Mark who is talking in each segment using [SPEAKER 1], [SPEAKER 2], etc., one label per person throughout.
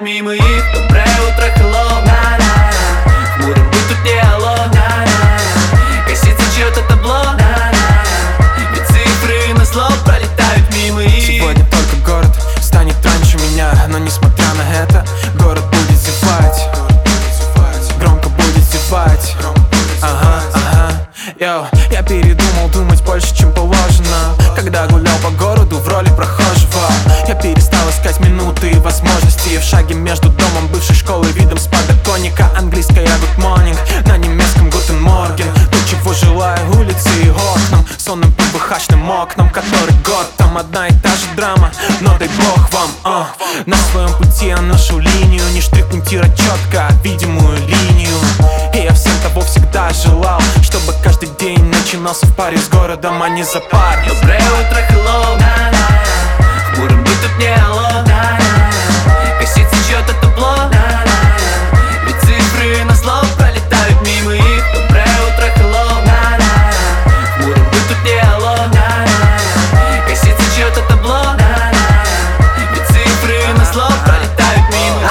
[SPEAKER 1] мимо их. Доброе утро, hello, на-на. Хмурым быть тут не алло, на-на. Косится чьё-то табло, на-на. Ведь цифры на слов пролетают мимо их.
[SPEAKER 2] Сегодня только город станет раньше меня, но несмотря на это, город будет зевать. Громко будет зевать. Ага, ага. Йоу, я передумал думать больше, чем положено. Когда гулял по городу в роли прохожего, я перестал искать минуты и возможности. В шаге между домом бывшей школы, видом с подоконника. Английская good morning, на немецком guten morgen. То, чего желаю улице и окнам, сонным ПВХ-шным окнам. Который год, там одна и та же драма, но дай бог вам. На своем пути я ношу линию, не штрих-пунктира четко, а видимую линию. И я всем того всегда желал, чтобы каждый день начинался в паре с городом, а не за пар.
[SPEAKER 1] Доброе утро, hello, на-на. Хмурым быть тут не алло, на-на. Косится чьё-то табло, на-на. Ведь цифры на слов пролетают мимо их. Доброе утро, hello, на-на. Хмурым быть тут не алло, на-на. Косится чьё-то табло, на-на. Ведь цифры на слов пролетают мимо.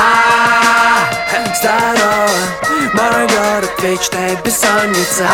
[SPEAKER 3] Здорово, мой город, вечная бессонница.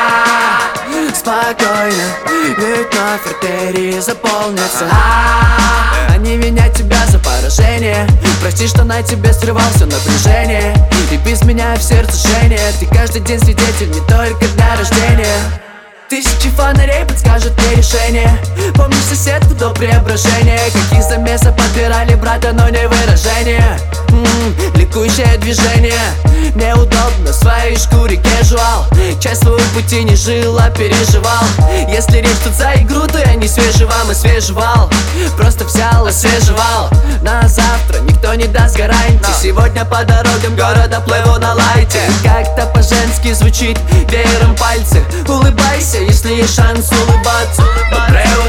[SPEAKER 3] Спокойно, ведь вновь артерии заполнятся. Они винят тебя за поражение. Прости, что на тебе срывал все напряжение. И без меня в сердце жжение. Ты каждый день свидетель не только дня рождения. Тысячи фонарей подскажут мне решение. Помнишь соседку до преображения? Каких замесов подбирали брата, но не выражение. Ликующее движение. Неудобно в своей шкуре кэжуал. Часть своего пути не жил, а переживал. Если речь тут за игру, то я не свежий вам освежевал. Просто взял, освежевал. На завтра никто не даст гарантии. Сегодня по дорогам города плыву на лайте. Как-то по-женски звучит веером пальцы. Улыбайся, если есть шанс улыбаться.
[SPEAKER 1] Доброе